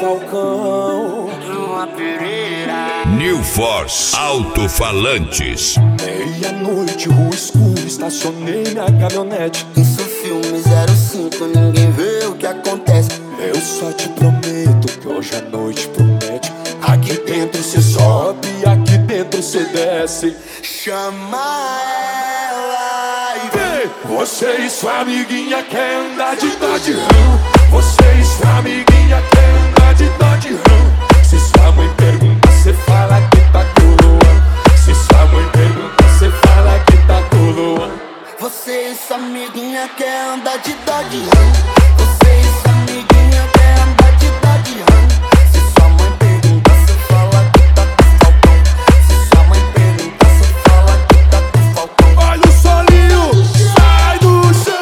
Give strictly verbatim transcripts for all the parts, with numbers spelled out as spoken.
Falcão. Uma Pereira. New Force Alto-Falantes. Meia-noite, rua escura, estacionei minha caminhonete. Isso filme zero cinco, ninguém vê o que acontece. Eu só te prometo que hoje a noite promete. Aqui dentro cê sobe, aqui dentro cê desce. Chama ela e Ei, você e sua amiguinha quer andar de Dodge Ram. Você e sua amiguinha quer andar de Dodge Ram. Se sua mãe pergunta, cê fala que tá coroando. Se sua mãe pergunta, cê fala que tá coroando. Você e sua amiguinha quer andar de Dodge Ram. Você e sua amiguinha quer andar de Dodge Ram. Se sua mãe pergunta, cê fala que tá com Falcão. Se sua mãe pergunta, cê fala que tá com Falcão. Olha o solinho, sai do chão.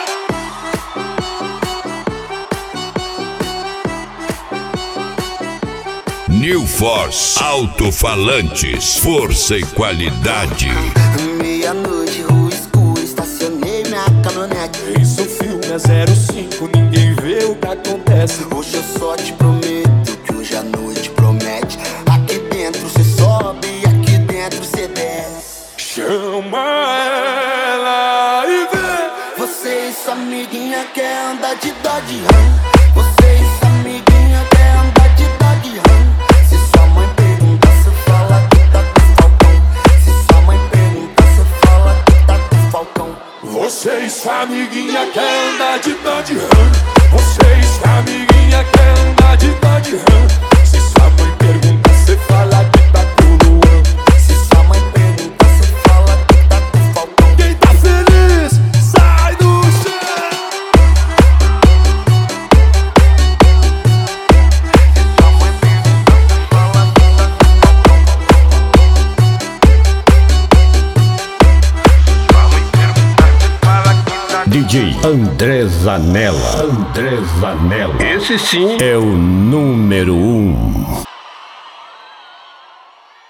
New Force Alto-Falantes. Força e qualidade. Meia-noite, rua escura, estacionei minha caminhonete. Isso filme é zero cinco, ninguém vê o que acontece. Hoje eu só te prometo que hoje a noite promete. Aqui dentro cê sobe, aqui dentro cê desce. Chama ela e vê. Você e sua amiguinha quer andar de Dodge Ram. Você e sua amiguinha quer andar de Dodge Ram. Se sua mãe pergunta, cê fala que tá com Falcão. Se sua mãe pergunta, cê fala que tá com Falcão. Você e sua amiguinha quer andar de Dodge Ram. Você e sua amiguinha quer andar de Dodge Ram. Se sua mãe pergunta, cê fala que tá coroando. Se sua mãe pergunta, cê fala que tá com Falcão. Quem tá feliz, sai do chão. D J André Zanella. André Zanella. Esse sim é o número um.